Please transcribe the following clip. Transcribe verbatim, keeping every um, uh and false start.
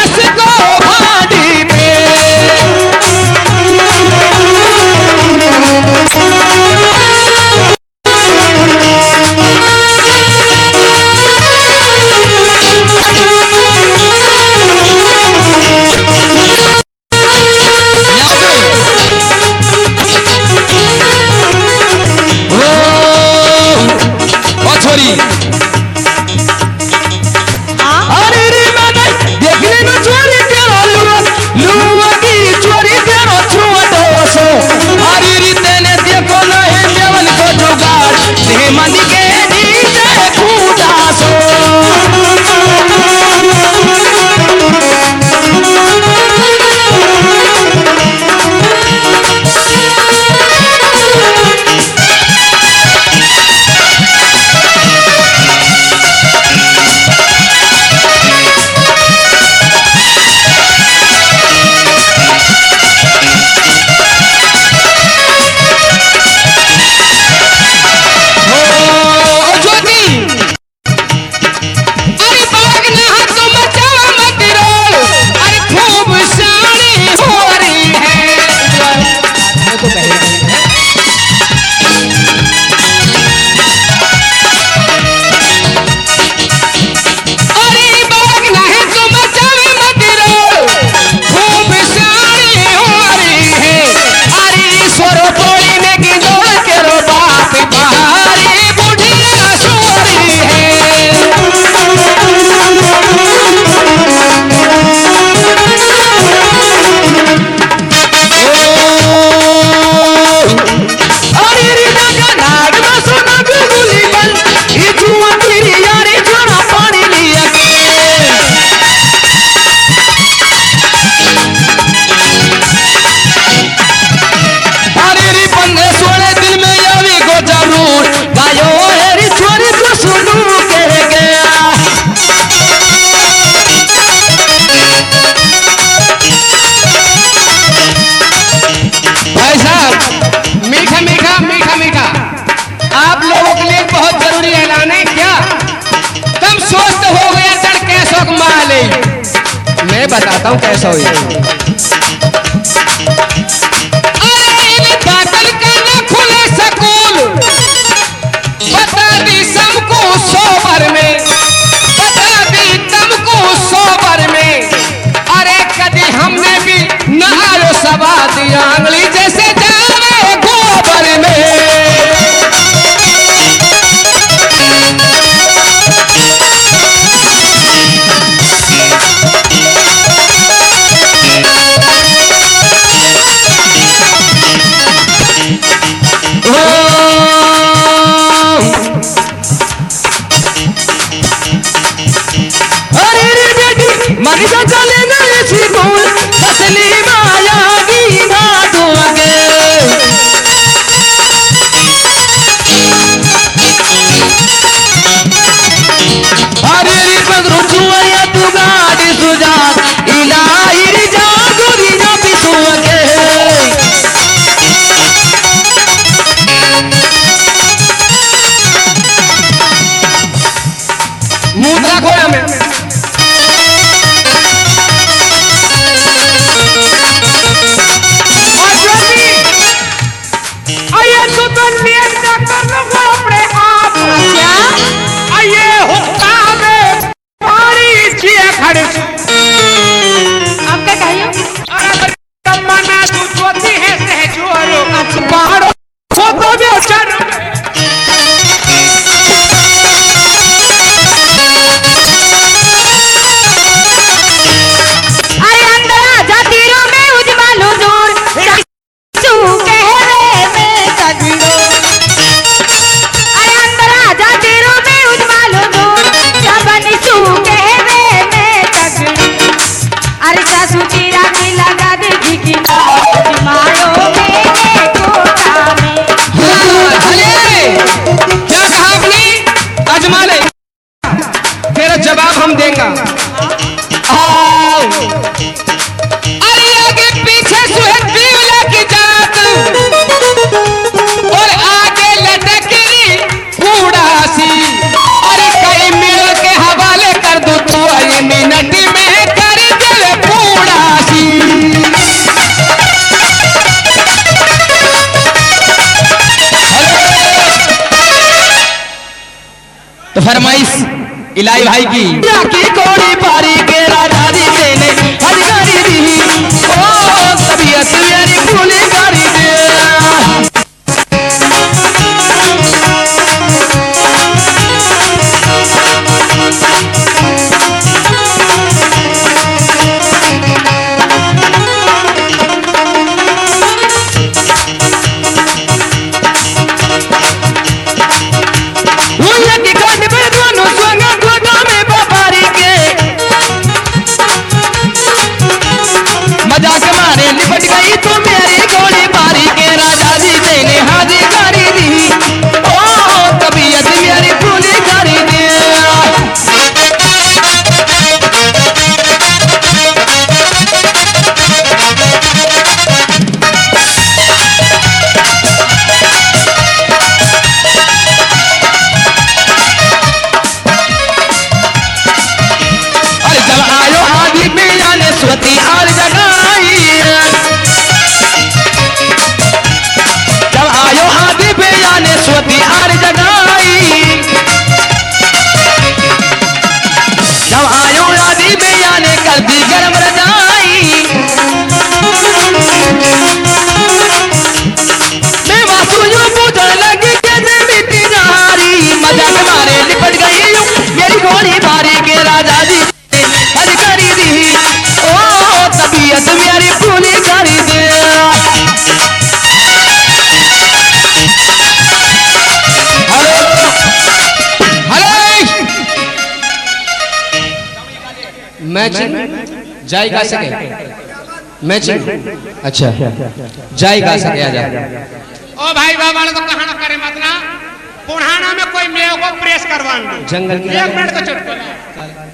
मैं बताता हूँ कैसा हुई। बादल का न खुले सकूल बता दी सबको सोबर में, बता दी तुमको सोबर में। अरे कभी हमने भी न आयो सवा दिया आंगली जैसे जावे गोबर में। मनीषा चले गए छिपुल असली माया की बातों आगे। अरे री पगरू चुआ तू गाड़ी सुजा इलाही री जागुरी ना पिसू आगे। मुद्रा खोया में जवाब हम देंगे। अरे आगे पीछे सुहेद बीवला की जात और आगे लटकरी कूड़ासी। अरे कई मिल के हवाले कर दो तो ये मिनट में कर दिल इलाई भाई की की कोड़ी पारी के राजा जी देने हजगारी दी ओ तबीयत मेरी फूली गारी दे निपट गई तू मेरी गोली बारी के राजा जी देने हाजी गारी दी ओ तबीयत मेरी फूली गारी दे अरे जब आयो हाजी मियां ने स्वती हार जगाई स्वती हार जगाई जब आयो आदि भैया ने कर दी गरम रजाई मैं वासुजू पूछने लगी कैसे बीती नारी मजा के मारे लिपट गई मेरी गोली बारी के राजा जी हज करी दी ओ तबीयत मेरी फूली करी दे मैचिंग जाई गा सके मैचिंग अच्छा जाई गा सके आ जा ओ भाई बाबा तो कहां ना करे मत ना पुराना में कोई मेरे को प्रेस करवा दो जंगल एक मिनट का चुटकुला